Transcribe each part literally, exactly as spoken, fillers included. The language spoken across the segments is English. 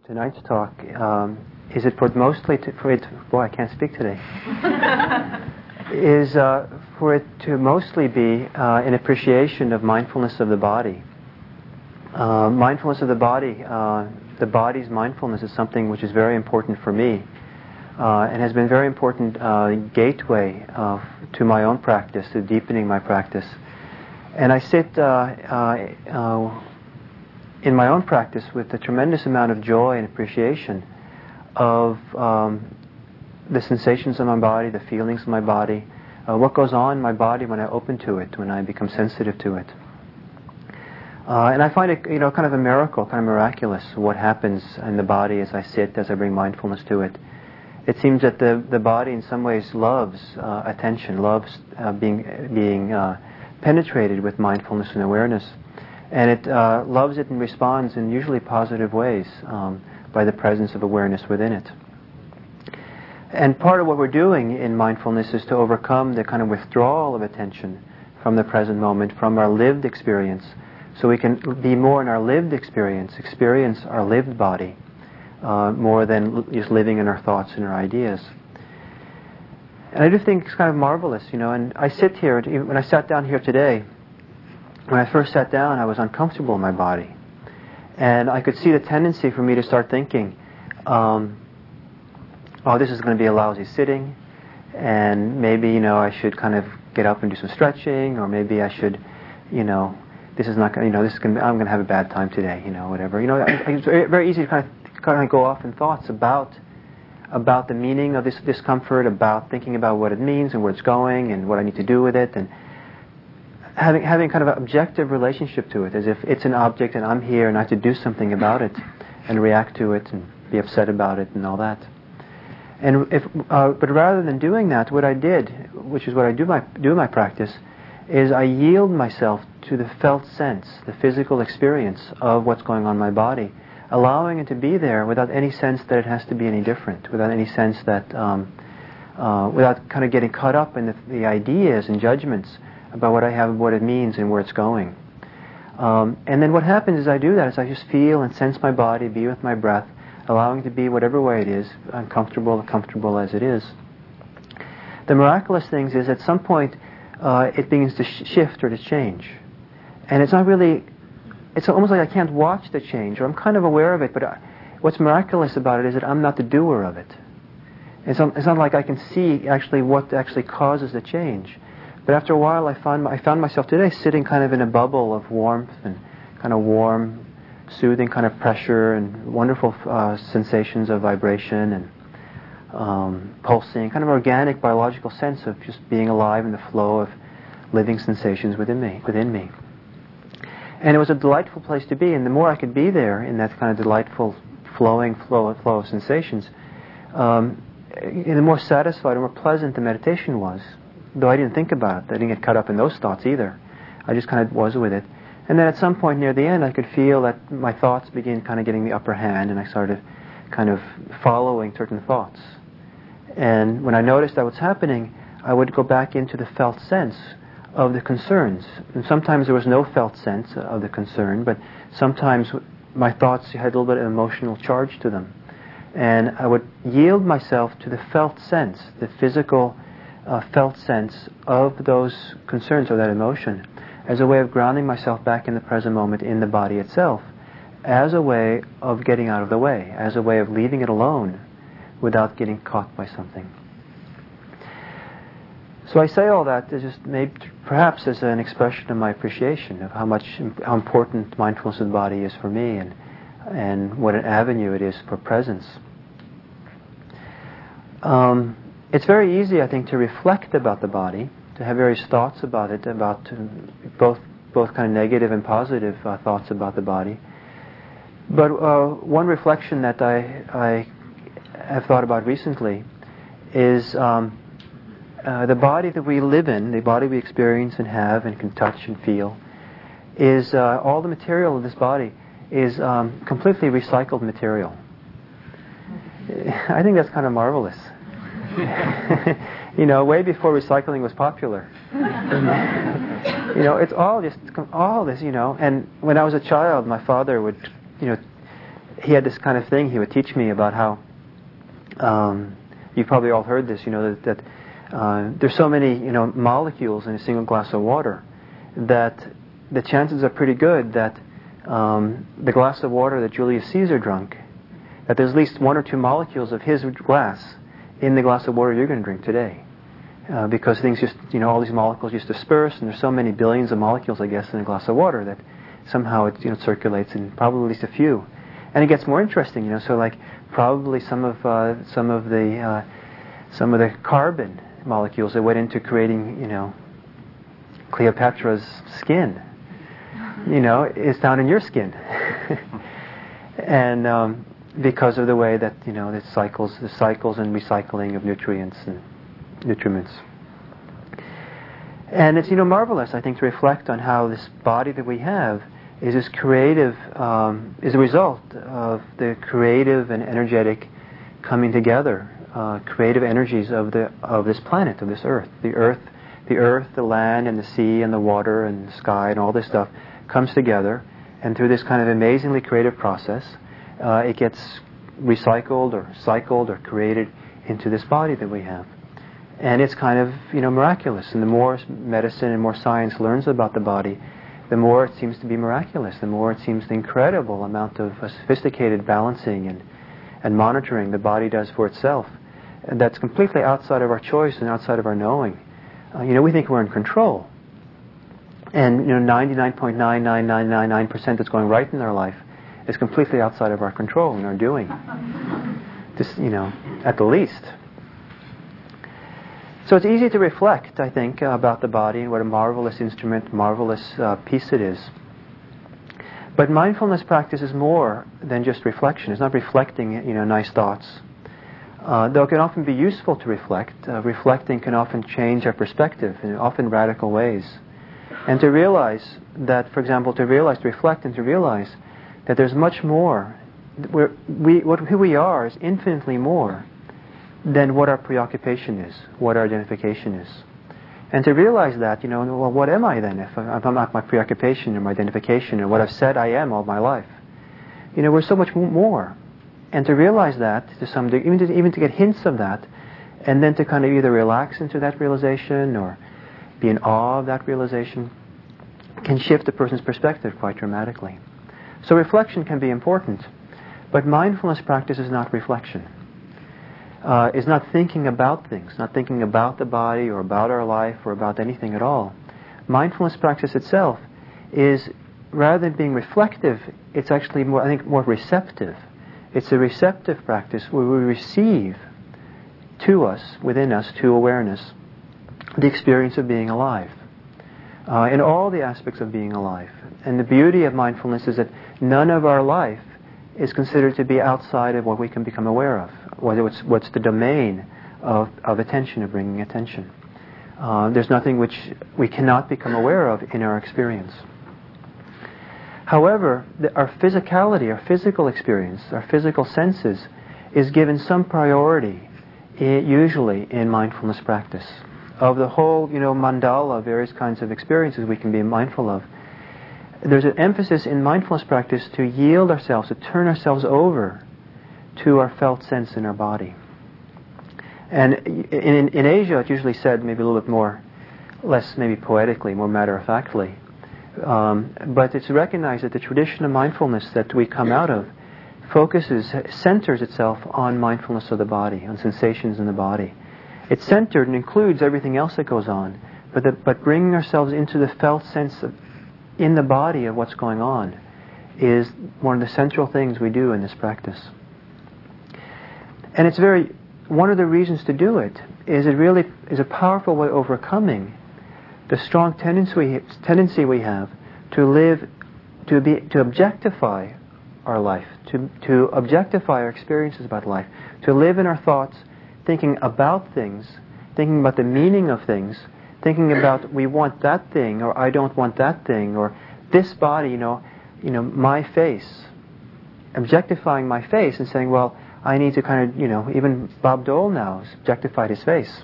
tonight's talk, um, is it for mostly to, for it? Boy, I can't speak today. is uh, for it to mostly be uh, an appreciation of mindfulness of the body. Uh, mindfulness of the body, uh, the body's mindfulness is something which is very important for me, uh, and has been a very important uh, gateway uh, to my own practice, to deepening my practice. And I sit. Uh, uh, uh, in my own practice with a tremendous amount of joy and appreciation of um, the sensations of my body, the feelings of my body, uh, what goes on in my body when I open to it, when I become sensitive to it. Uh, and I find it, you know, kind of a miracle, kind of miraculous, what happens in the body as I sit, as I bring mindfulness to it. It seems that the, the body in some ways loves uh, attention, loves uh, being, being uh, penetrated with mindfulness and awareness. And it uh, loves it and responds in usually positive ways um, by the presence of awareness within it. And part of what we're doing in mindfulness is to overcome the kind of withdrawal of attention from the present moment, from our lived experience, so we can be more in our lived experience, experience our lived body, uh, more than just living in our thoughts and our ideas. And I do think it's kind of marvelous, you know, and I sit here, when I sat down here today, when I first sat down, I was uncomfortable in my body. And I could see the tendency for me to start thinking, um, oh, this is going to be a lousy sitting, and maybe, you know, I should kind of get up and do some stretching, or maybe I should, you know, this is not going to, you know, this is going to, I'm going to have a bad time today, you know, whatever. You know, it's very, very easy to kind of, kind of go off in thoughts about, about the meaning of this discomfort, about thinking about what it means and where it's going and what I need to do with it, and Having having kind of an objective relationship to it, as if it's an object and I'm here and I have to do something about it and react to it and be upset about it and all that. And if, uh, but rather than doing that, what I did, which is what I do my do in my practice, is I yield myself to the felt sense, the physical experience of what's going on in my body, allowing it to be there without any sense that it has to be any different, without any sense that, um, uh, without kind of getting caught up in the, the ideas and judgments about what I have, what it means, and where it's going. Um, and then what happens is I do that, is I just feel and sense my body, be with my breath, allowing it to be whatever way it is, uncomfortable, comfortable as it is. The miraculous thing is at some point uh, it begins to sh- shift or to change. And it's not really, it's almost like I can't watch the change, or I'm kind of aware of it, but I, what's miraculous about it is that I'm not the doer of it. It's not, it's not like I can see actually what actually causes the change. But after a while, I found I found myself today sitting kind of in a bubble of warmth and kind of warm, soothing kind of pressure and wonderful uh, sensations of vibration and um, pulsing, kind of organic biological sense of just being alive in the flow of living sensations within me. Within me, and it was a delightful place to be. And the more I could be there in that kind of delightful, flowing flow flow of sensations, um, the more satisfied and more pleasant the meditation was. Though I didn't think about it. I didn't get caught up in those thoughts either. I just kind of was with it. And then at some point near the end, I could feel that my thoughts began kind of getting the upper hand, and I started kind of following certain thoughts. And when I noticed that was happening, I would go back into the felt sense of the concerns. And sometimes there was no felt sense of the concern, but sometimes my thoughts had a little bit of emotional charge to them. And I would yield myself to the felt sense, the physical Uh, felt sense of those concerns or that emotion, as a way of grounding myself back in the present moment in the body itself, as a way of getting out of the way, as a way of leaving it alone without getting caught by something. So I say all that to just maybe perhaps as an expression of my appreciation of how much how important mindfulness of the body is for me, and and what an avenue it is for presence. Um, It's very easy, I think, to reflect about the body, to have various thoughts about it, about uh, both both kind of negative and positive uh, thoughts about the body. But uh, one reflection that I I have thought about recently is um, uh, the body that we live in, the body we experience and have and can touch and feel, is uh, all the material of this body is um, completely recycled material. I think that's kind of marvelous. You know, way before recycling was popular. You know, it's all just all this. You know, and when I was a child, my father would, you know, he had this kind of thing he would teach me about how, um, you've probably all heard this, you know, that, that uh, there's so many, you know, molecules in a single glass of water that the chances are pretty good that um, the glass of water that Julius Caesar drank, that there's at least one or two molecules of his glass in the glass of water you're going to drink today. Uh, because things just, you know, all these molecules just disperse, and there's so many billions of molecules, I guess, in a glass of water that somehow it, you know, circulates in probably at least a few. And it gets more interesting, you know, so like probably some of uh, some of the uh, some of the carbon molecules that went into creating, you know, Cleopatra's skin, you know, is down in your skin. And um, because of the way that, you know, the cycles, the cycles and recycling of nutrients and nutriments. And it's, you know, marvelous, I think, to reflect on how this body that we have is this creative, um, is a result of the creative and energetic coming together, uh, creative energies of the of this planet, of this earth. The earth, the earth, the land, and the sea, and the water, and the sky, and all this stuff comes together, and through this kind of amazingly creative process, uh, it gets recycled or cycled or created into this body that we have. And it's kind of, you know, miraculous. And the more medicine and more science learns about the body, the more it seems to be miraculous, the more it seems the incredible amount of uh, sophisticated balancing and, and monitoring the body does for itself. And that's completely outside of our choice and outside of our knowing. Uh, you know, we think we're in control. And, you know, ninety-nine point nine nine nine nine nine percent that's going right in our life is completely outside of our control and our doing. Just, you know, at the least. So it's easy to reflect, I think, uh, about the body and what a marvelous instrument, marvelous uh, piece it is. But mindfulness practice is more than just reflection. It's not reflecting, you know, nice thoughts. Uh, though it can often be useful to reflect, uh, reflecting can often change our perspective in often radical ways. And to realize that, for example, to realize, to reflect and to realize that there's much more. We're, we, what, who we are is infinitely more than what our preoccupation is, what our identification is. And to realize that, you know, well, what am I then if I'm not my preoccupation or my identification or what I've said I am all my life? You know, we're so much more. And to realize that to some degree, even to, even to get hints of that, and then to kind of either relax into that realization or be in awe of that realization, can shift a person's perspective quite dramatically. So reflection can be important, but mindfulness practice is not reflection. Uh, is not thinking about things, not thinking about the body or about our life or about anything at all. Mindfulness practice itself is, rather than being reflective, it's actually more, I think, more receptive. It's a receptive practice where we receive to us, within us, to awareness, the experience of being alive, uh, in all the aspects of being alive. And the beauty of mindfulness is that none of our life is considered to be outside of what we can become aware of, whether it's what's the domain of, of attention, of bringing attention. Uh, there's nothing which we cannot become aware of in our experience. However, the, our physicality, our physical experience, our physical senses, is given some priority, I, usually in mindfulness practice. Of the whole, you know, mandala of various kinds of experiences we can be mindful of, there's an emphasis in mindfulness practice to yield ourselves, to turn ourselves over to our felt sense in our body. And in, in Asia, it's usually said maybe a little bit more, less maybe poetically, more matter-of-factly. Um, but it's recognized that the tradition of mindfulness that we come out of focuses, centers itself on mindfulness of the body, on sensations in the body. It's centered and includes everything else that goes on, but, the, but bringing ourselves into the felt sense of in the body of what's going on is one of the central things we do in this practice. And it's very, one of the reasons to do it is it really is a powerful way of overcoming the strong tendency, tendency we have to live, to be, to objectify our life, to, to objectify our experiences about life, to live in our thoughts, thinking about things, thinking about the meaning of things, thinking about we want that thing, or I don't want that thing, or this body, you know, you know, my face, objectifying my face and saying, well, I need to kind of, you know, even Bob Dole now has objectified his face.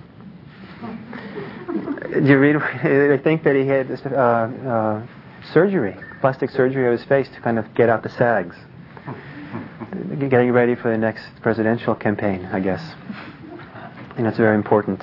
Do you read? I think that he had this, uh, uh, surgery, plastic surgery of his face to kind of get out the sags. getting ready for the next presidential campaign, I guess. I think that's very important.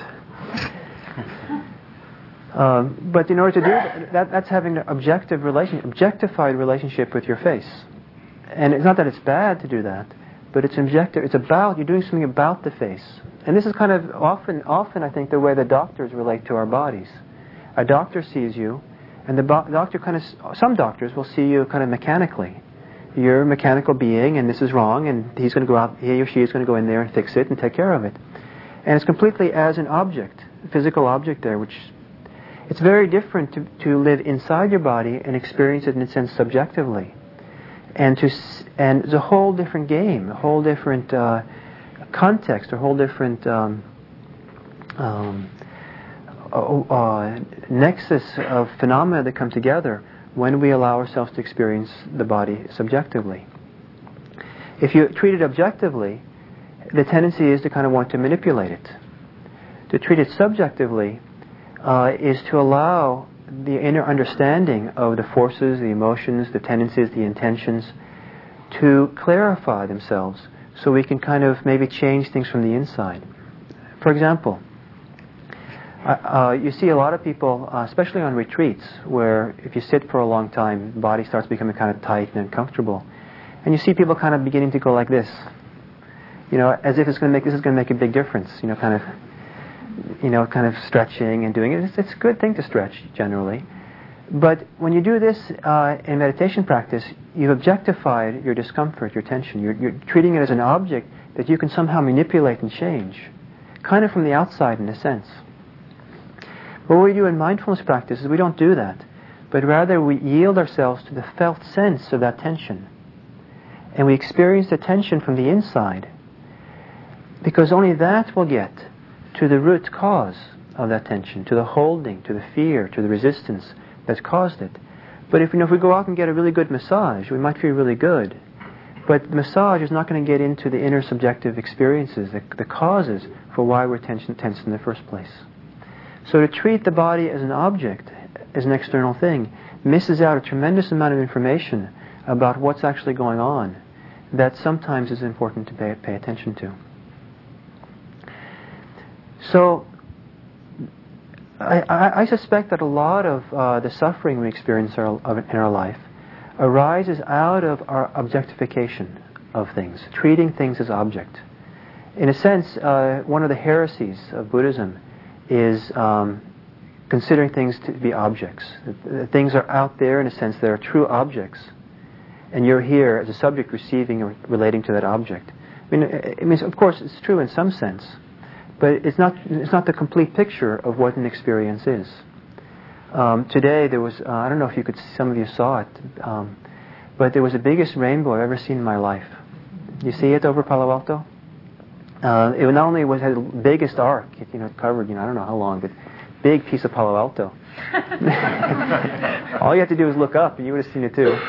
Um, but in order to do that, that, that's having an objective relation, objectified relationship with your face. And it's not that it's bad to do that, but it's objective. It's about, you're doing something about the face. And this is kind of often, often I think, the way the doctors relate to our bodies. A doctor sees you, and the bo- doctor kind of, some doctors will see you kind of mechanically. You're a mechanical being, and this is wrong, and he's going to go out, he or she is going to go in there and fix it and take care of it. And it's completely as an object, a physical object there, which it's very different to, to live inside your body and experience it in a sense subjectively. And to and it's a whole different game, a whole different uh, context, a whole different um, um, uh, nexus of phenomena that come together when we allow ourselves to experience the body subjectively. If you treat it objectively, the tendency is to kind of want to manipulate it. To treat it subjectively uh, is to allow the inner understanding of the forces, the emotions, the tendencies, the intentions to clarify themselves so we can kind of maybe change things from the inside. For example, uh, you see a lot of people, uh, especially on retreats, where if you sit for a long time, the body starts becoming kind of tight and uncomfortable. And you see people kind of beginning to go like this. You know, as if it's going to make, this is going to make a big difference, you know, kind of you know, kind of stretching and doing it. It's, it's a good thing to stretch, generally. But when you do this uh, in meditation practice, you've objectified your discomfort, your tension. You're, you're treating it as an object that you can somehow manipulate and change, kind of from the outside in a sense. But what we do in mindfulness practice is we don't do that, but rather we yield ourselves to the felt sense of that tension. And we experience the tension from the inside, because only that will get to the root cause of that tension, to the holding, to the fear, to the resistance that's caused it. But if, you know, if we go out and get a really good massage, we might feel really good. But the massage is not going to get into the inner subjective experiences, the, the causes for why we're tension, tense in the first place. So to treat the body as an object, as an external thing, misses out a tremendous amount of information about what's actually going on that sometimes is important to pay, pay attention to. So, I, I, I suspect that a lot of uh, the suffering we experience our, of, in our life arises out of our objectification of things, treating things as object. In a sense, uh, one of the heresies of Buddhism is um, considering things to be objects. Things are out there, in a sense, they are true objects, and you're here as a subject receiving or relating to that object. I mean, it means, of course, it's true in some sense. But it's not it's not the complete picture of what an experience is. Um, today there was, uh, I don't know if you could, some of you saw it, um, but there was the biggest rainbow I've ever seen in my life. You see it over Palo Alto? Uh, it not only was had the biggest arc, it, you know, it covered, you know, I don't know how long, but big piece of Palo Alto. All you have to do is look up and you would have seen it too.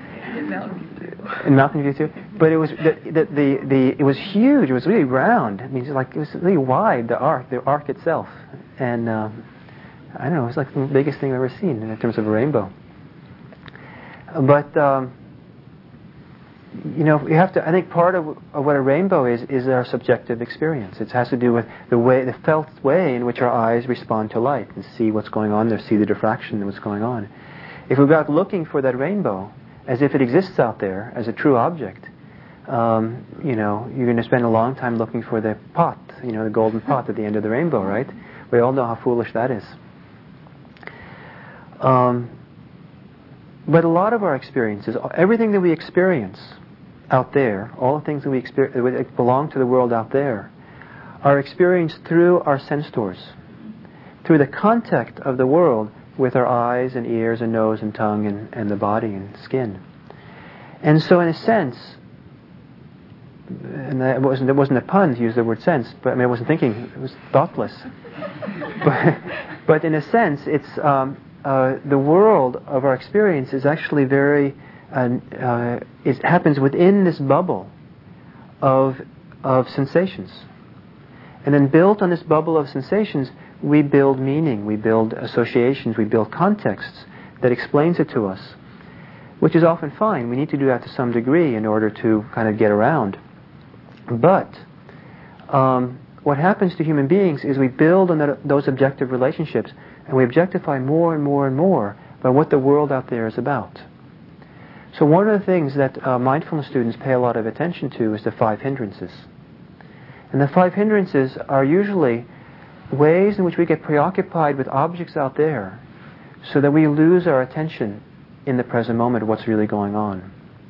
In Mountain View too, but it was the, the the the it was huge. It was really round. I mean, like it was really wide. The arc, the arc itself, and uh, I don't know. It was like the biggest thing I've ever seen in terms of a rainbow. But um, you know, you have to. I think part of, of what a rainbow is is our subjective experience. It has to do with the way, the felt way in which our eyes respond to light and see what's going on there, see the diffraction and what's going on. If we go out looking for that rainbow, as if it exists out there as a true object, um, you know, you're going to spend a long time looking for the pot, you know, the golden pot at the end of the rainbow, right? We all know how foolish that is. Um, but a lot of our experiences, everything that we experience out there, all the things that we experience that belong to the world out there, are experienced through our sense doors, through the contact of the world with our eyes and ears and nose and tongue and, and the body and skin. And so in a sense, and that wasn't, it wasn't a pun to use the word sense, but I mean I wasn't thinking, it was thoughtless. but, but in a sense, it's um, uh, the world of our experience is actually very, uh, uh, it happens within this bubble of of sensations. And then built on this bubble of sensations, we build meaning, we build associations, we build contexts that explains it to us. which is often fine. We need to do that to some degree in order to kind of get around. But um, what happens to human beings is we build on that, those objective relationships, and we objectify more and more and more by what the world out there is about. So one of the things that uh, mindfulness students pay a lot of attention to is the five hindrances. And the five hindrances are usually ways in which we get preoccupied with objects out there so that we lose our attention in the present moment of what's really going on.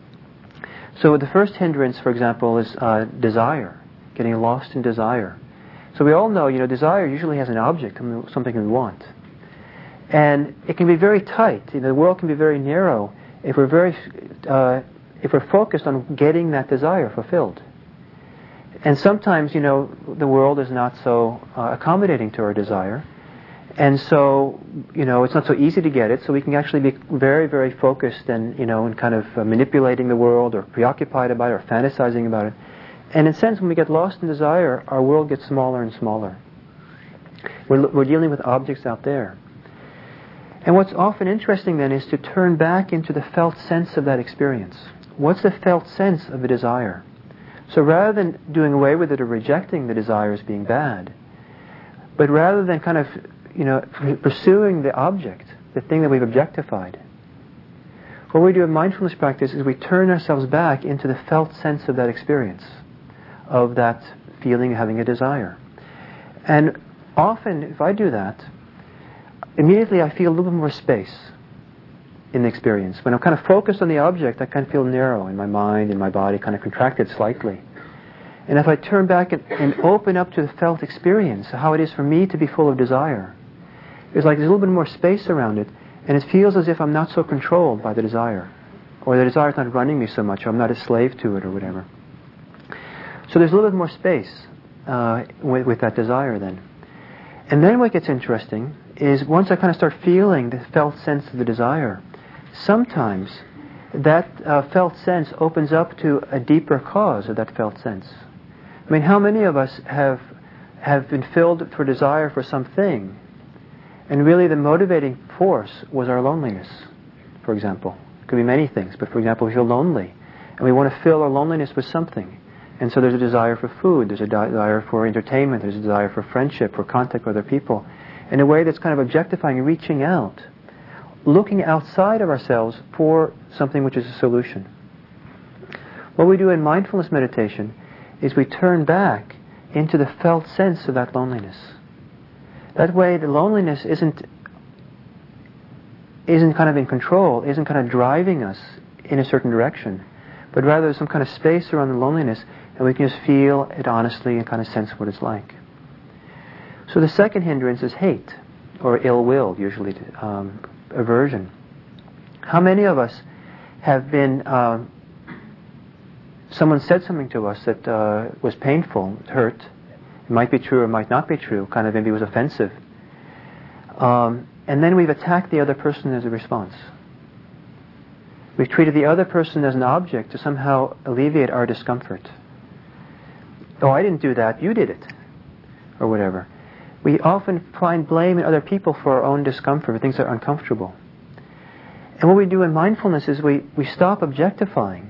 So the first hindrance, for example, is uh, desire, getting lost in desire. So we all know, you know, desire usually has an object, something we want. And it can be very tight. You know, the world can be very narrow if we're very, uh, if we're focused on getting that desire fulfilled. And sometimes, you know, the world is not so uh, accommodating to our desire. And so, you know, it's not so easy to get it, so we can actually be very, very focused and, you know, and kind of uh, manipulating the world or preoccupied about it or fantasizing about it. And in a sense, when we get lost in desire, our world gets smaller and smaller. We're, we're dealing with objects out there. And what's often interesting then is to turn back into the felt sense of that experience. What's the felt sense of a desire? So rather than doing away with it or rejecting the desire as being bad, but rather than kind of, you know, pursuing the object, the thing that we've objectified, what we do in mindfulness practice is we turn ourselves back into the felt sense of that experience, of that feeling of having a desire. And often, if I do that, immediately I feel a little bit more space in the experience. When I'm kind of focused on the object, I kind of feel narrow in my mind and my body, kind of contracted slightly. And if I turn back and, and open up to the felt experience, how it is for me to be full of desire, it's like there's a little bit more space around it, and it feels as if I'm not so controlled by the desire, or the desire is not running me so much, or I'm not a slave to it, or whatever. So there's a little bit more space uh, with, with that desire then. And then what gets interesting is once I kind of start feeling the felt sense of the desire, sometimes that uh, felt sense opens up to a deeper cause of that felt sense. I mean, how many of us have have been filled for desire for something, and really the motivating force was our loneliness, for example. It could be many things, but for example, we feel lonely, and we want to fill our loneliness with something. And so there's a desire for food, there's a desire for entertainment, there's a desire for friendship, for contact with other people, in a way that's kind of objectifying, reaching out, looking outside of ourselves for something which is a solution. What we do in mindfulness meditation is we turn back into the felt sense of that loneliness. That way the loneliness isn't isn't kind of in control, isn't kind of driving us in a certain direction, but rather there's some kind of space around the loneliness, and we can just feel it honestly and kind of sense what it's like. So the second hindrance is hate, or ill will, usually um, aversion. How many of us have been, uh, someone said something to us that uh, was painful, hurt, it might be true or might not be true, kind of maybe was offensive, um, and then we've attacked the other person as a response. We've treated the other person as an object to somehow alleviate our discomfort. Oh, I didn't do that, you did it, or whatever. We often find blame in other people for our own discomfort, for things that are uncomfortable. And what we do in mindfulness is we, we stop objectifying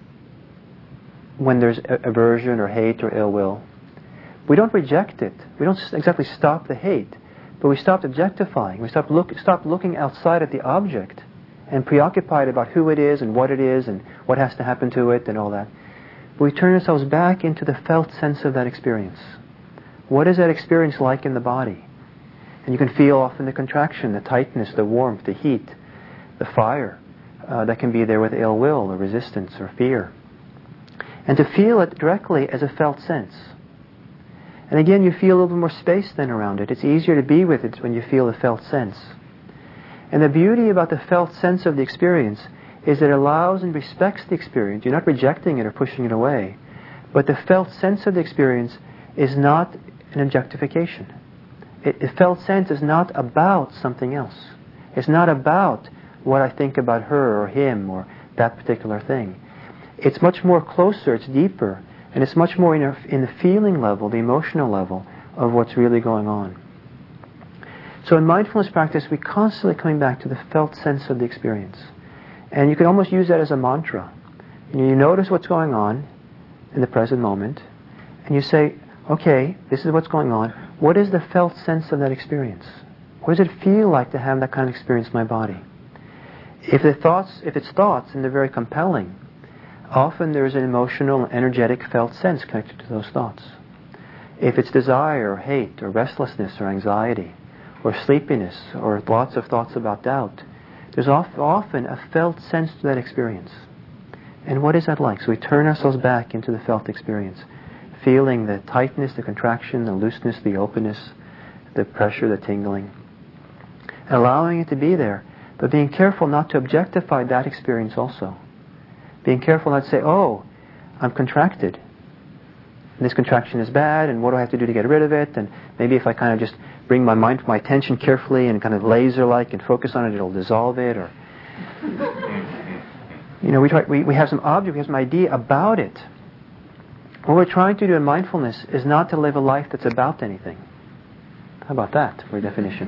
when there's aversion or hate or ill will. We don't reject it. We don't exactly stop the hate, but we stop objectifying. We stop, look, stop looking outside at the object and preoccupied about who it is and what it is and what has to happen to it and all that. But we turn ourselves back into the felt sense of that experience. What is that experience like in the body? And you can feel often the contraction, the tightness, the warmth, the heat, the fire uh, that can be there with ill will or resistance or fear. And to feel it directly as a felt sense. And again, you feel a little bit more space then around it. It's easier to be with it when you feel the felt sense. And the beauty about the felt sense of the experience is that it allows and respects the experience. You're not rejecting it or pushing it away. But the felt sense of the experience is not an objectification. It, the felt sense is not about something else. It's not about what I think about her or him or that particular thing. It's much more closer, it's deeper, and it's much more in, a, in the feeling level, the emotional level of what's really going on. So in mindfulness practice, we're constantly coming back to the felt sense of the experience. And you can almost use that as a mantra. You, you notice what's going on in the present moment, and you say, okay, this is what's going on. What is the felt sense of that experience? What does it feel like to have that kind of experience in my body? If the thoughts, if it's thoughts and they're very compelling, often there's an emotional, energetic, felt sense connected to those thoughts. If it's desire, or hate, or restlessness, or anxiety, or sleepiness, or lots of thoughts about doubt, there's often a felt sense to that experience. And what is that like? So we turn ourselves back into the felt experience, feeling the tightness, the contraction, the looseness, the openness, the pressure, the tingling, allowing it to be there, but being careful not to objectify that experience also. Being careful not to say, oh, I'm contracted. And this contraction is bad, and what do I have to do to get rid of it? And maybe if I kind of just bring my mind, my attention carefully and kind of laser-like and focus on it, it'll dissolve it. Or, you know, we, try, we we have some object, we have some idea about it. What we're trying to do in mindfulness is not to live a life that's about anything. How about that for a definition?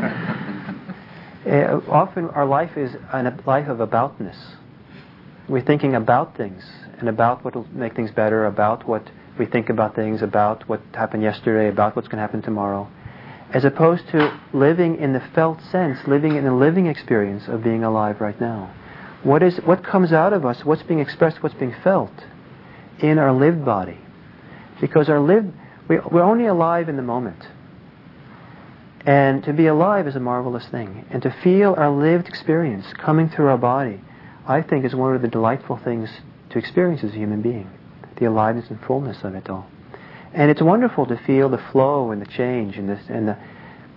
uh, often our life is a life of aboutness. We're thinking about things, and about what will make things better, about what we think about things, about what happened yesterday, about what's going to happen tomorrow, as opposed to living in the felt sense, living in the living experience of being alive right now. What is what comes out of us, what's being expressed, what's being felt in our lived body. Because our lived, we, we're only alive in the moment. And to be alive is a marvelous thing. And to feel our lived experience coming through our body, I think, is one of the delightful things to experience as a human being. The aliveness and fullness of it all. And it's wonderful to feel the flow and the change and, this, and the,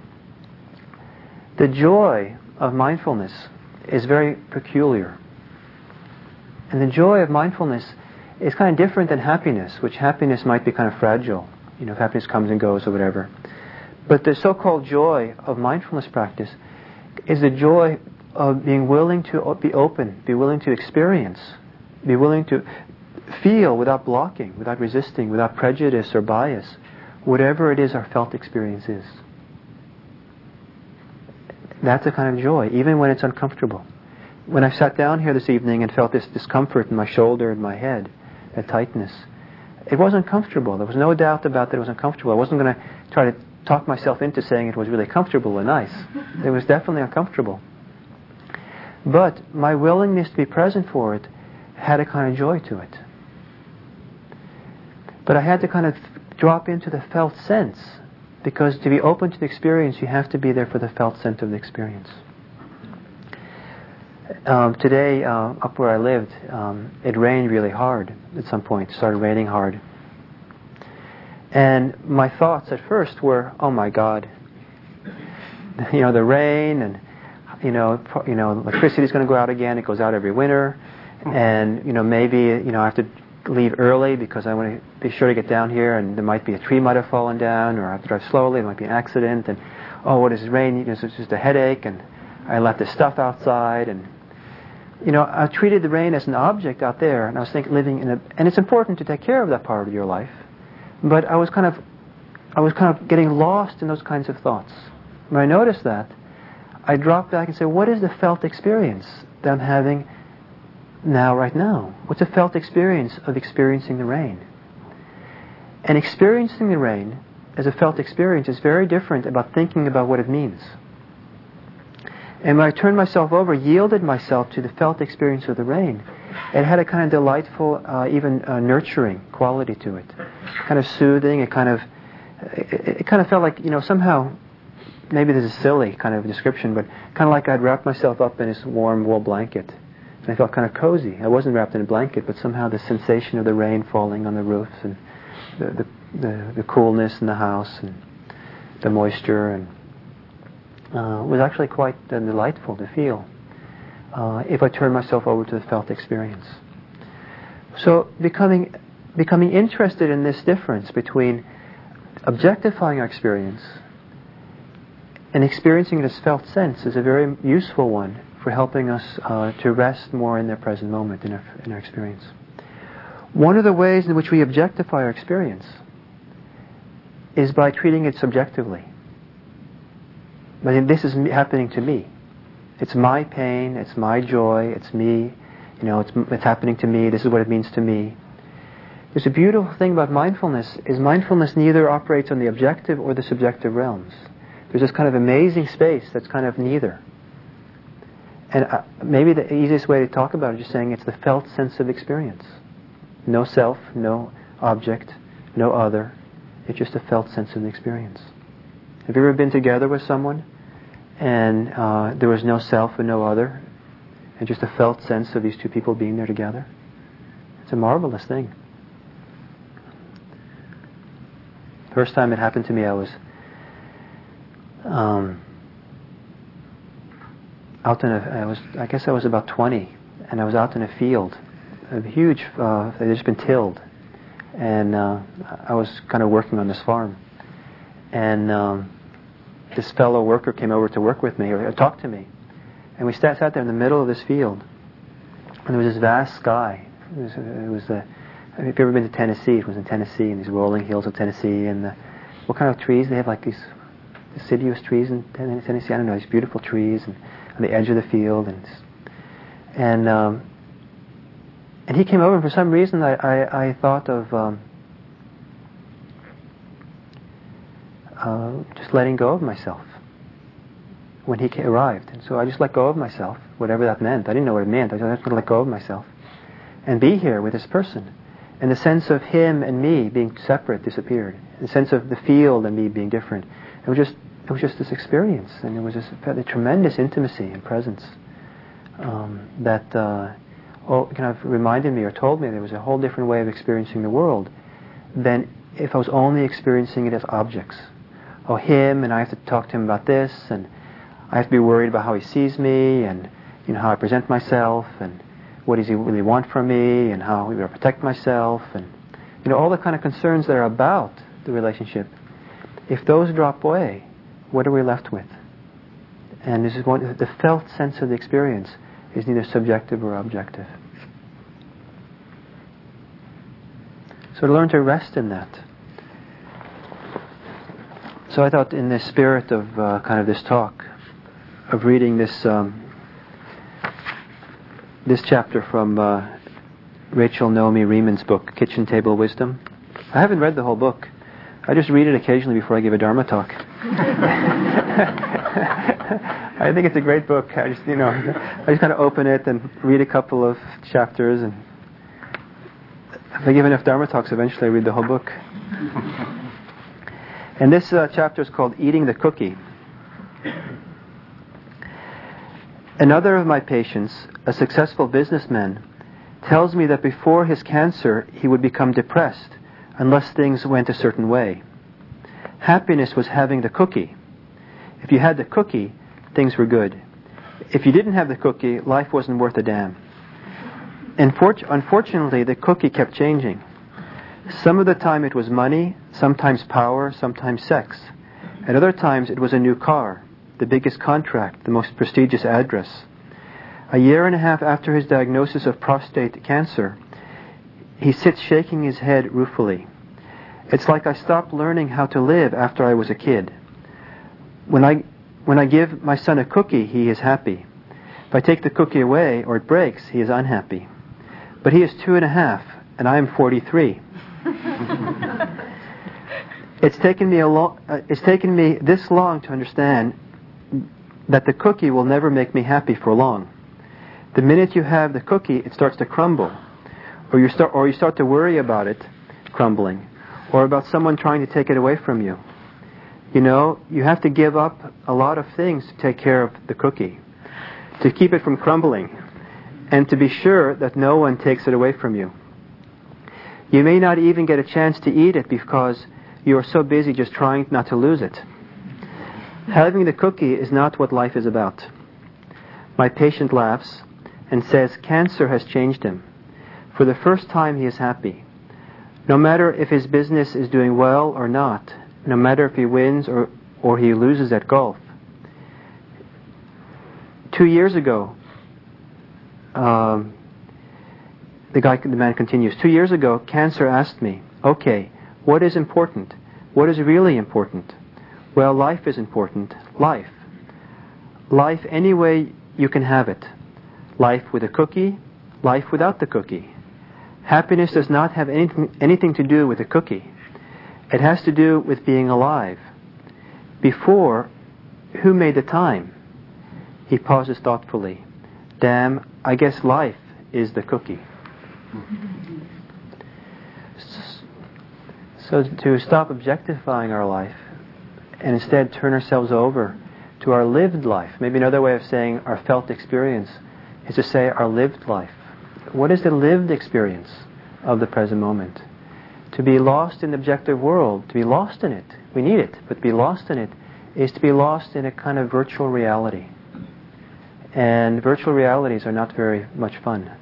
the joy of mindfulness is very peculiar. And the joy of mindfulness is kind of different than happiness, which happiness might be kind of fragile. You know, if happiness comes and goes or whatever. But the so-called joy of mindfulness practice is the joy of being willing to be open, be willing to experience, be willing to feel without blocking, without resisting, without prejudice or bias, whatever it is our felt experience is. That's a kind of joy, even when it's uncomfortable. When I sat down here this evening and felt this discomfort in my shoulder and my head, that tightness, it wasn't comfortable. There was no doubt about that it was uncomfortable. I wasn't going to try to talk myself into saying it was really comfortable and nice. It was definitely uncomfortable. But my willingness to be present for it had a kind of joy to it. But I had to kind of drop into the felt sense, because to be open to the experience, you have to be there for the felt sense of the experience. Um, today, uh, up where I lived, um, it rained really hard at some point. It started raining hard. And my thoughts at first were, oh my God, you know, the rain, and you know, you know, electricity is going to go out again. It goes out every winter, and you know, maybe you know, I have to leave early because I want to be sure to get down here, and there might be a tree might have fallen down, or I have to drive slowly. There might be an accident, and oh, what is rain? You know, it's just a headache, and I left the stuff outside, and you know, I treated the rain as an object out there, and I was thinking, living in a, and it's important to take care of that part of your life, but I was kind of, I was kind of getting lost in those kinds of thoughts. When I noticed that, I dropped back and said, what is the felt experience that I'm having now, right now? What's a felt experience of experiencing the rain? And experiencing the rain as a felt experience is very different about thinking about what it means. And when I turned myself over, yielded myself to the felt experience of the rain, it had a kind of delightful, uh, even uh, nurturing quality to it. Kind of soothing, it kind of, it, it kind of felt like, you know, somehow, maybe this is a silly kind of description, but kind of like I'd wrapped myself up in this warm wool blanket. And I felt kind of cozy. I wasn't wrapped in a blanket, but somehow the sensation of the rain falling on the roofs, and the the, the, the coolness in the house, and the moisture, and uh, was actually quite uh, delightful to feel uh, if I turned myself over to the felt experience. So becoming becoming interested in this difference between objectifying our experience and experiencing it as felt sense is a very useful one for helping us uh, to rest more in the present moment in our, in our experience. One of the ways in which we objectify our experience is by treating it subjectively. But this is happening to me, It's my pain, it's my joy, it's me, you know, it's, it's happening to me, this is what it means to me. There's a beautiful thing about mindfulness, is mindfulness neither operates on the objective or the subjective realms. There's this kind of amazing space that's kind of neither. And uh, maybe the easiest way to talk about it is just saying it's the felt sense of experience. No self, no object, no other. It's just a felt sense of the experience. Have you ever been together with someone and uh, there was no self and no other, and just a felt sense of these two people being there together? It's a marvelous thing. First time it happened to me, I was um, out in a, I was, I guess I was about twenty, and I was out in a field, a huge, uh, they'd just been tilled, and uh, I was kind of working on this farm, and um, this fellow worker came over to work with me, or talk to me, and we sat, sat there in the middle of this field, and there was this vast sky. It was, it was the, if you've ever been to Tennessee, it was in Tennessee, in these rolling hills of Tennessee, and the, what kind of trees? They have like these deciduous trees in Tennessee, I don't know, these beautiful trees, and on the edge of the field, and and um, and he came over, and for some reason I, I, I thought of um, uh, just letting go of myself when he came, arrived, and so I just let go of myself, whatever that meant. I didn't know what it meant. I was just going to let go of myself and be here with this person. And the sense of him and me being separate disappeared. The sense of the field and me being different. It was just, it was just this experience, and it was just a tremendous intimacy and presence um, that uh, oh, kind of reminded me or told me there was a whole different way of experiencing the world than if I was only experiencing it as objects. Oh, him, and I have to talk to him about this, and I have to be worried about how he sees me, and you know how I present myself, and what does he really want from me, and how we will protect myself, and you know all the kind of concerns that are about the relationship. If those drop away, what are we left with? And this is one, the felt sense of the experience is neither subjective or objective. So to learn to rest in that. So I thought, in the spirit of uh, kind of this talk, of reading this. Um, This chapter from uh, Rachel Naomi Reman's book, Kitchen Table Wisdom. I haven't read the whole book. I just read it occasionally before I give a Dharma talk. I think it's a great book. I just, you know, I just kind of open it and read a couple of chapters, and if I give enough Dharma talks, eventually I read the whole book. And this uh, chapter is called Eating the Cookie. Another of my patients, a successful businessman, tells me that before his cancer he would become depressed unless things went a certain way. Happiness was having the cookie. If you had the cookie, things were good. If you didn't have the cookie, life wasn't worth a damn. And unfortunately, the cookie kept changing. Some of the time it was money, sometimes power, sometimes sex. At other times it was a new car, the biggest contract, the most prestigious address. A year and a half after his diagnosis of prostate cancer, he sits shaking his head ruefully. It's like I stopped learning how to live after I was a kid. When I when I give my son a cookie, he is happy. If I take the cookie away or it breaks, he is unhappy. But he is two and a half, and I am forty-three. It's taken me a lo- uh, it's taken me this long to understand that the cookie will never make me happy for long. The minute you have the cookie, it starts to crumble, or you start, or you start to worry about it crumbling, or about someone trying to take it away from you. You know, you have to give up a lot of things to take care of the cookie, to keep it from crumbling, and to be sure that no one takes it away from you. You may not even get a chance to eat it because you are so busy just trying not to lose it. Having the cookie is not what life is about. My patient laughs and says cancer has changed him. For the first time he is happy. No matter if his business is doing well or not, no matter if he wins or, or he loses at golf. Two years ago, um, the guy, the man continues, two years ago, cancer asked me, okay, what is important? What is really important? Well, life is important. Life. Life any way you can have it. Life with a cookie, life without the cookie. Happiness does not have anything, anything to do with the cookie. It has to do with being alive. Before, who made the time? He pauses thoughtfully. Damn, I guess life is the cookie. So to stop objectifying our life and instead turn ourselves over to our lived life. Maybe another way of saying our felt experience is to say our lived life. What is the lived experience of the present moment? To be lost in the objective world, to be lost in it, we need it, but to be lost in it is to be lost in a kind of virtual reality. And virtual realities are not very much fun.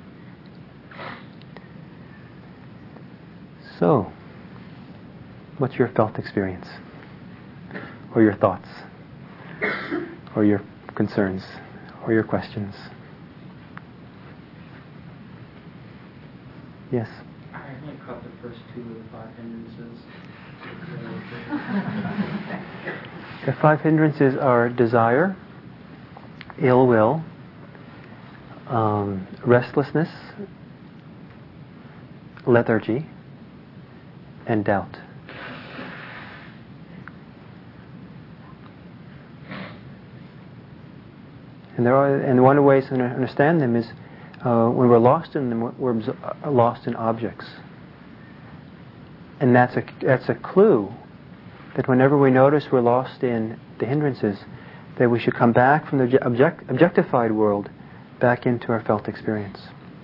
So, what's your felt experience? Or your thoughts? Or your concerns? Or your questions? Yes? I only caught the first two of the five hindrances. The five hindrances are desire, ill will, um, restlessness, lethargy, and doubt. And there are, and one way to understand them is uh, when we're lost in them, we're abso- lost in objects, and that's a that's a clue that whenever we notice we're lost in the hindrances, that we should come back from the object, objectified world back into our felt experience.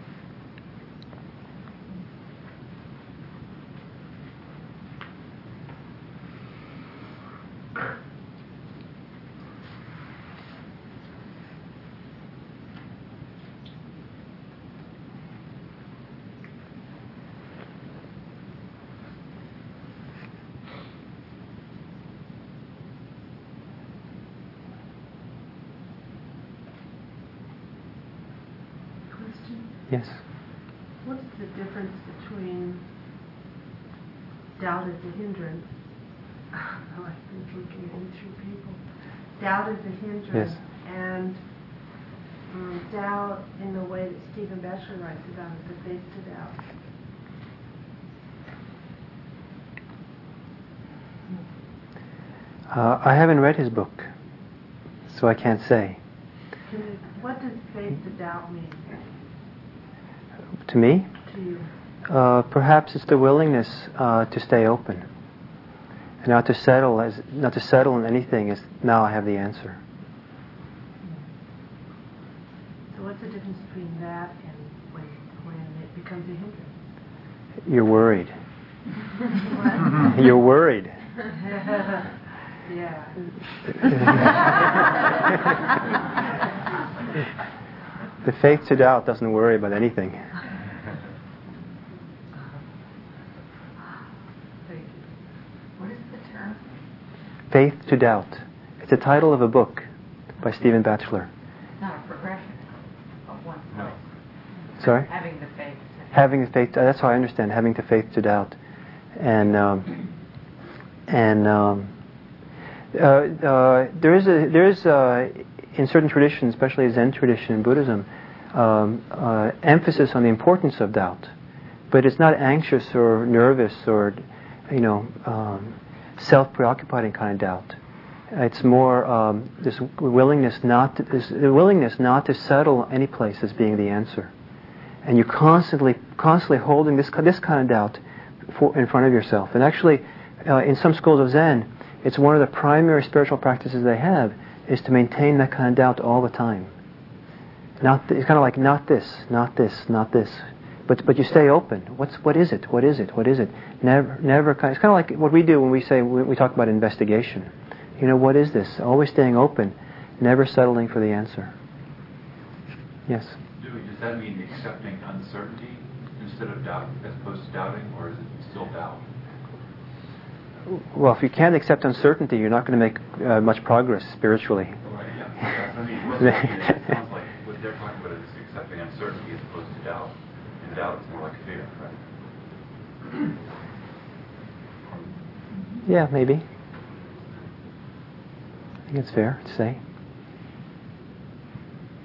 Yes. What's the difference between doubt as a hindrance? Oh, I've been looking into people. Doubt as a hindrance, Yes. and um, doubt in the way that Stephen Batchelor writes about it, the faith to doubt. Uh, I haven't read his book, so I can't say. Can it, what does faith to doubt mean To me, to you? uh, perhaps it's the willingness uh, to stay open, and not to settle as not to settle in anything as now I have the answer. So what's the difference between that and when when it becomes a hindrance? You're worried. What? You're worried. Yeah. The faith to doubt doesn't worry about anything. What is the term? Faith to doubt. It's the title of a book by Stephen Batchelor. Not a progression of one place. Sorry? Having the faith. Having the faith. That's how I understand. Having the faith to doubt, and um, and um, uh, uh, there is a there is a, in certain traditions, especially Zen tradition and Buddhism, um, uh, emphasis on the importance of doubt, but it's not anxious or nervous or, you know, um, self-preoccupied kind of doubt. It's more um, this willingness not to, this willingness not to settle any place as being the answer, and you're constantly constantly holding this this kind of doubt for, in front of yourself. And actually, uh, in some schools of Zen, it's one of the primary spiritual practices they have is to maintain that kind of doubt all the time. Not th- it's kind of like not this, not this, not this, but but you stay open. What's what is it? What is it? What is it? Never never. Kind it's kind of like what we do when we say when we talk about investigation. You know, what is this? Always staying open, never settling for the answer. Yes. Does that mean accepting uncertainty instead of doubt, as opposed to doubting, or is it still doubt? Well, if you can't accept uncertainty, you're not going to make uh, much progress spiritually. Right, yeah. I mean, what's it sounds like what they're talking about is accepting uncertainty as opposed to doubt. And doubt is more like fear, right? Yeah, maybe. I think it's fair to say.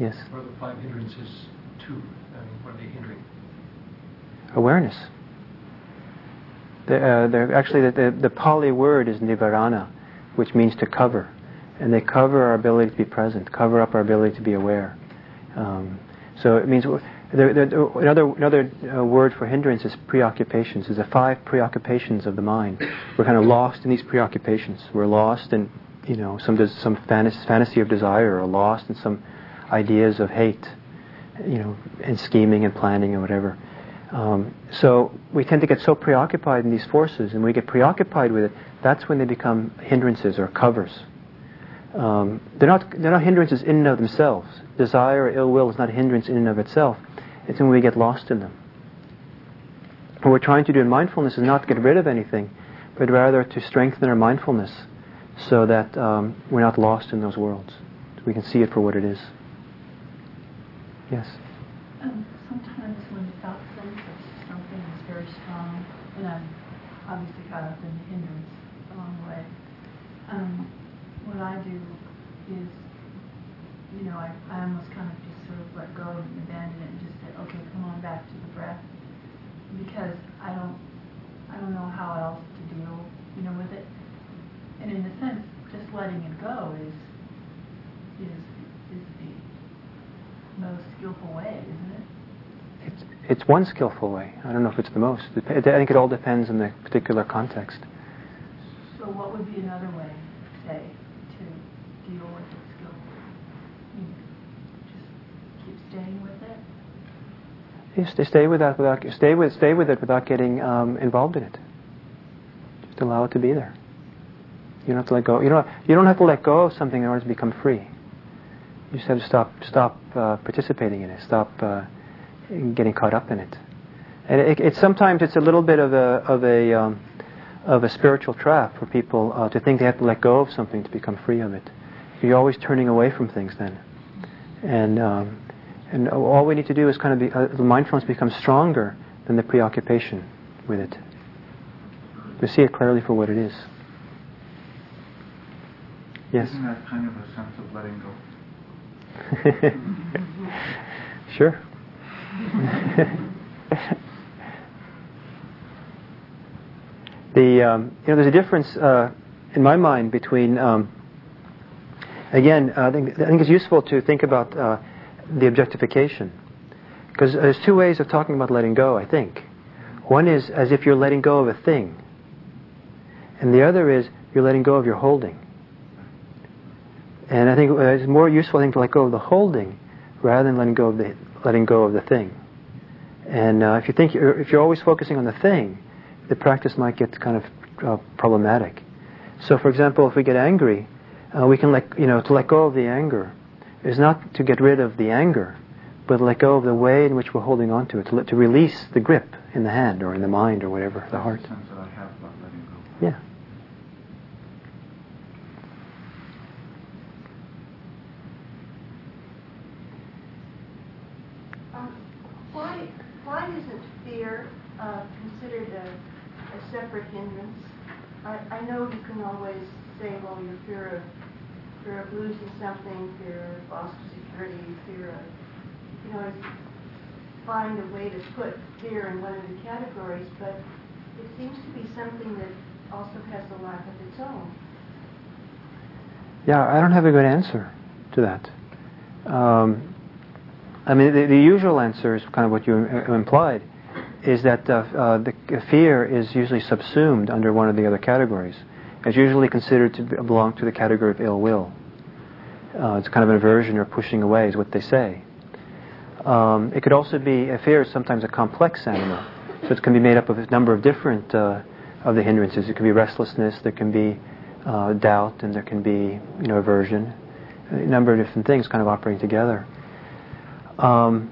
Yes. What are the five hindrances to? I mean, what are they hindering? Awareness. The, uh, they're actually, the, the, the Pali word is nivarana, which means to cover. And they cover our ability to be present, cover up our ability to be aware. Um, so it means, there, there, another, another uh, word for hindrance is preoccupations. There's the five preoccupations of the mind. We're kind of lost in these preoccupations. We're lost in, you know, some some fantasy, fantasy of desire, or lost in some ideas of hate, you know, and scheming and planning and whatever. Um, so we tend to get so preoccupied in these forces, and when we get preoccupied with it, that's when they become hindrances or covers. Um, they're not they're not hindrances in and of themselves. Desire or ill will is not a hindrance in and of itself. It's when we get lost in them. What we're trying to do in mindfulness is not to get rid of anything, but rather to strengthen our mindfulness so that um, we're not lost in those worlds. So we can see it for what it is. Yes? Um, sometimes when the felt sense of something is very strong, and I'm obviously caught up in the hindrance along the way, um, what I do is, you know, I, I almost kind of just sort of let go and abandon it and just say, okay, come on back to the breath, because I don't, I don't know how else to deal, you know, with it. And in a sense, just letting it go is, is, is the most skillful way, isn't it? It's, it's one skillful way. I don't know if it's the most. I think it all depends on the particular context. So what would be another way, say, to deal with it skillfully? You just keep staying with it? You stay, stay with that without stay with stay with it without getting um, involved in it. Just allow it to be there. You don't have to let go. You don't. You don't have to let go of something in order to become free. You just have to stop stop uh, participating in it. Stop uh, getting caught up in it. And it, it sometimes it's a little bit of a of a um, of a spiritual trap for people uh, to think they have to let go of something to become free of it. You're always turning away from things then, and um, and all we need to do is kind of be, uh, the mindfulness becomes stronger than the preoccupation with it. To see it clearly for what it is. Yes. Isn't that kind of a sense of letting go? Sure. the um, you know, there's a difference uh, in my mind between. Um, again, uh, I think I think it's useful to think about uh, the objectification, because there's two ways of talking about letting go. I think one is as if you're letting go of a thing, and the other is you're letting go of your holding. And I think it's more useful, I think, to let go of the holding rather than letting go of the letting go of the thing. And uh, if you think you're, if you're always focusing on the thing, the practice might get kind of uh, problematic. So, for example, if we get angry, uh, we can let you know to let go of the anger is not to get rid of the anger, but let go of the way in which we're holding on to it, to let, to release the grip in the hand or in the mind or whatever, the heart. That's the sense that I have about letting go. Yeah. Why, why isn't fear uh, considered a, a separate hindrance? I, I know you can always say, well, your fear of fear of losing something, fear of loss of security, fear of, you know, find a way to put fear in one of the categories, but it seems to be something that also has a life of its own. Yeah, I don't have a good answer to that. Um, I mean, the, the usual answer is kind of what you uh, implied, is that uh, uh, the fear is usually subsumed under one of the other categories. It's usually considered to belong to the category of ill will. Uh, it's kind of an aversion or pushing away is what they say. Um, it could also be, a fear is sometimes a complex animal. So it can be made up of a number of different uh, of the hindrances. It can be restlessness, there can be uh, doubt, and there can be, you know, aversion. A number of different things kind of operating together. Um,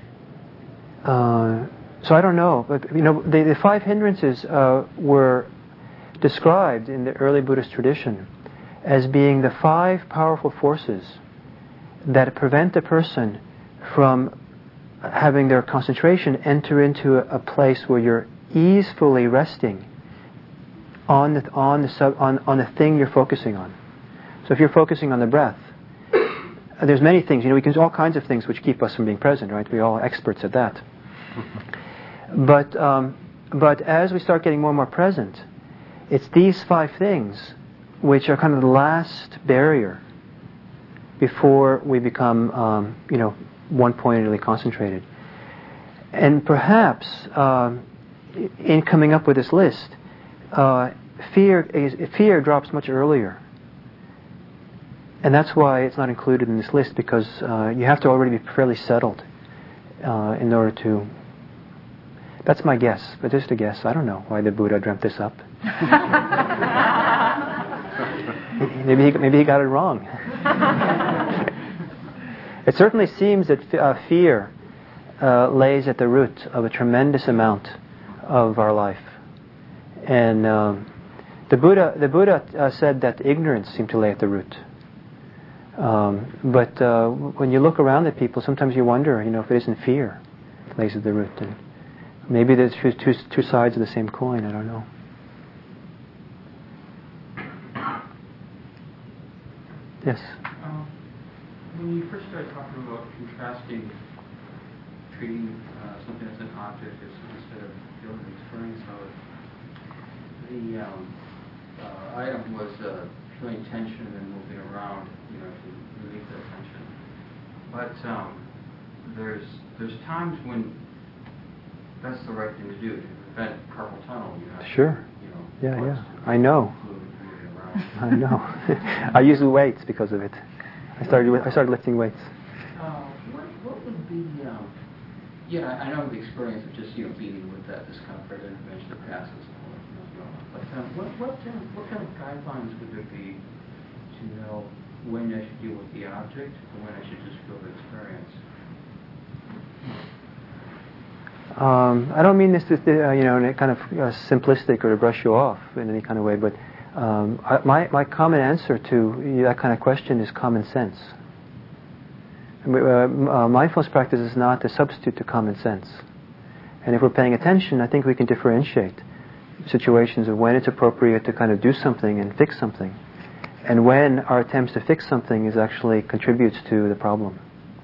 uh, so I don't know, but you know, the, the five hindrances uh, were described in the early Buddhist tradition as being the five powerful forces that prevent a person from having their concentration enter into a, a place where you're easefully resting on the on the sub, on on the thing you're focusing on. So if you're focusing on the breath, there's many things, you know, we can do all kinds of things which keep us from being present, right? We're all experts at that. But, um, but as we start getting more and more present, it's these five things which are kind of the last barrier before we become, um, you know, one-pointedly concentrated. And perhaps, um, in coming up with this list, uh, fear is, fear drops much earlier. And that's why it's not included in this list, because uh, you have to already be fairly settled uh, in order to... That's my guess, but just a guess. I don't know why the Buddha dreamt this up. maybe, he, maybe he got it wrong. It certainly seems that uh, fear uh, lays at the root of a tremendous amount of our life. And um, the Buddha, the Buddha uh, said that ignorance seemed to lay at the root. Um, but uh, when you look around at people, sometimes you wonder, you know, if it isn't fear that lays at the root. And maybe there's two, two, two sides of the same coin. I don't know. Yes. Um, when you first started talking about contrasting, treating uh, something as an object as, instead of feeling the experience of it, the um, uh, item was uh, feeling tension and then moving around, you know, to relieve that tension. But um, there's there's times when that's the right thing to do to prevent carpal tunnel. You have sure. To, you know, yeah, yeah. I know. I know. I use weights because of it. I started. I started lifting weights. Uh, what, what would be? Um, yeah, I know the experience of just you know being with that discomfort and eventually passes. But um, what what um, what kind of guidelines would there be to know when I should deal with the object and when I should just feel the experience? Um, I don't mean this to uh, you know in a kind of uh, simplistic or to brush you off in any kind of way, but um, I, my my common answer to that kind of question is common sense. Uh, uh, mindfulness practice is not a substitute to common sense, and if we're paying attention, I think we can differentiate situations of when it's appropriate to kind of do something and fix something, and when our attempts to fix something is actually contributes to the problem.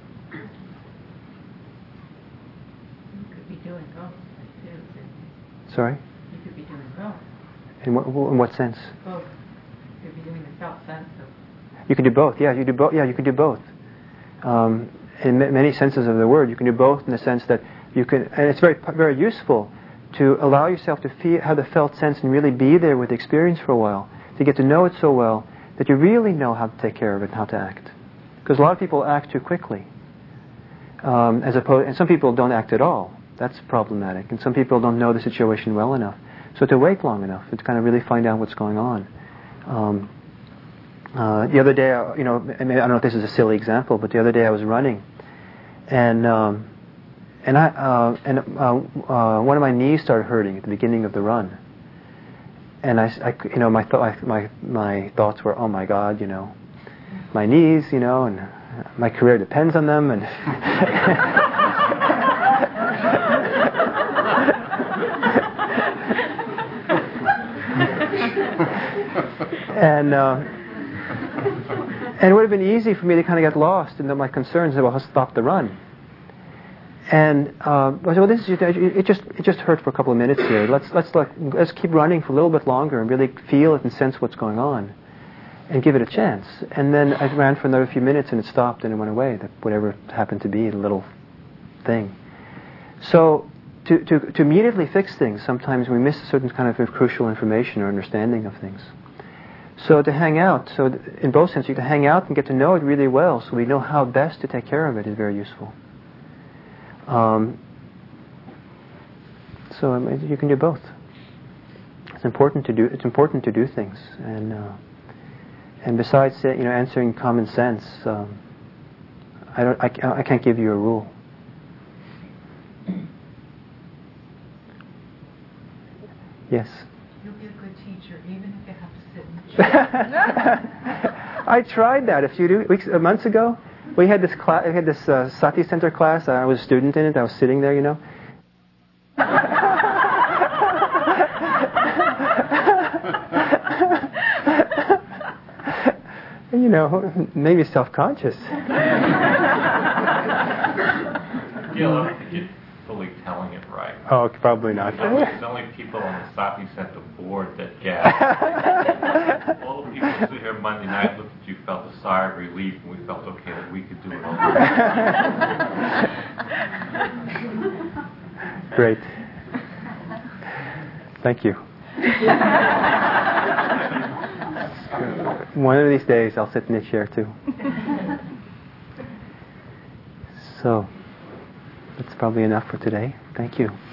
You could be doing both, too. Sorry? You could be doing both. In what, in what sense? Both. You could be doing the felt sense of... You can do both, yeah, you do both. Yeah, you can do both. Um, in m- many senses of the word, you can do both in the sense that you can, and it's very, very useful to allow yourself to feel, have the felt sense and really be there with the experience for a while, to get to know it so well that you really know how to take care of it and how to act. Because a lot of people act too quickly, um, as opposed, and some people don't act at all. That's problematic. And some people don't know the situation well enough. So to wait long enough and to kind of really find out what's going on. Um, uh, the other day, I, you know, I, mean, I don't know if this is a silly example, but the other day I was running, and um, And I uh, and uh, uh, one of my knees started hurting at the beginning of the run, and I, I you know my, th- my my thoughts were, oh my God, you know, my knees, you know, and my career depends on them, and and uh, and it would have been easy for me to kind of get lost in my concerns about how to stop the run. And uh, I said, well, this is just, it just it just hurt for a couple of minutes here. Let's let's like, let's keep running for a little bit longer and really feel it and sense what's going on, and give it a chance. And then I ran for another few minutes and it stopped and it went away. That whatever happened to be a little thing. So to to to immediately fix things, sometimes we miss a certain kind of crucial information or understanding of things. So to hang out, so in both senses, you can hang out and get to know it really well, so we know how best to take care of it is very useful. Um, so um, you can do both. It's important to do. It's important to do things, and uh, and besides, uh, you know, answering common sense, um, I don't. I, I can't give you a rule. Yes. You'll be a good teacher, even if you have to sit in the chair. I tried that a few weeks, uh, months ago. We had this class. We had this uh, Sati Center class. I was a student in it. I was sitting there, you know. You know, maybe self-conscious. Gil, I don't think you're fully telling it right. Oh, probably not. There's only, there's only people on the Sati Center board that gasp. All the people who here Monday night looked at you, felt a sigh of relief, and we felt okay that we could do it all. Great. Thank you. One of these days I'll sit in the chair too. So, that's probably enough for today. Thank you.